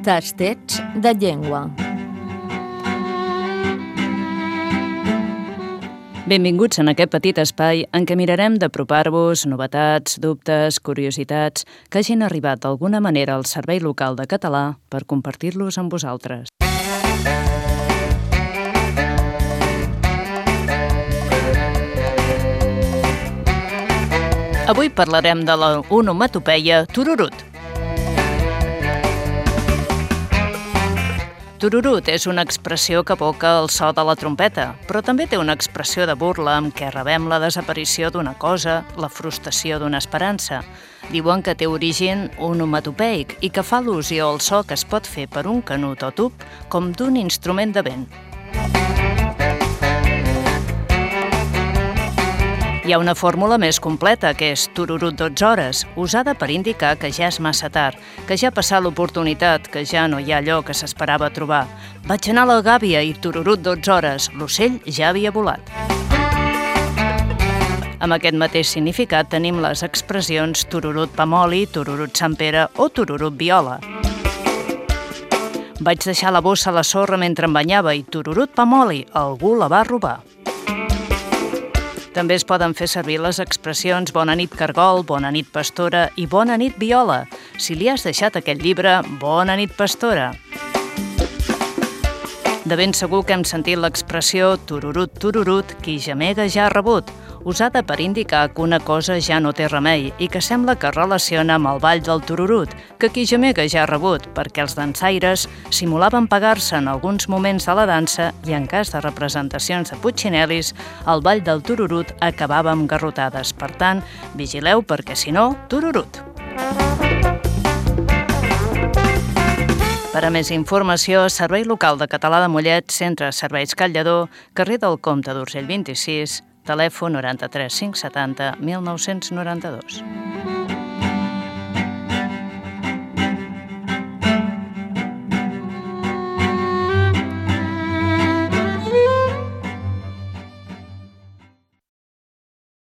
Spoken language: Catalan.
Tastets de llengua. Benvinguts en aquest petit espai en què mirarem d'apropar-vos novetats, dubtes, curiositats que hagin arribat d'alguna manera al Servei Local de Català per compartir-los amb vosaltres. Avui parlarem de la onomatopeia tururut. Tururut és una expressió que evoca el so de la trompeta, però també té una expressió de burla amb què rebem la desaparició d'una cosa, la frustració d'una esperança. Diuen que té origen onomatopeic i que fa al·lusió al so que es pot fer per un canut o tub com d'un instrument de vent. Hi ha una fórmula més completa, que és tururut 12 hores, usada per indicar que ja és massa tard, que ja ha passat l'oportunitat, que ja no hi ha allò que s'esperava trobar. Vaig anar a la gàbia i tururut 12 hores, l'ocell ja havia volat. Amb aquest mateix significat tenim les expressions tururut pamoli, tururut Sant Pere o tururut viola. Vaig deixar la bossa a la sorra mentre em banyava i tururut pamoli, algú la va robar. També es poden fer servir les expressions bona nit cargol, bona nit pastora i bona nit viola. Si li has deixat aquest llibre, bona nit pastora. De ben segur que hem sentit l'expressió tururut, tururut, qui gemega ja ha rebut, usada per indicar que una cosa ja no té remei i que sembla que es relaciona amb el ball del tururut, que qui gemega ja ha rebut, perquè els dansaires simulaven pagar-se en alguns moments de la dansa i en cas de representacions de putxinel·lis, el ball del tururut acabava amb garrotades. Per tant, vigileu perquè si no, tururut. Per a més informació, Servei Local de Català de Mollet, Centre de Serveis Call Lledó, carrer del Comte d'Urgell 26, telèfon 93 570 1992.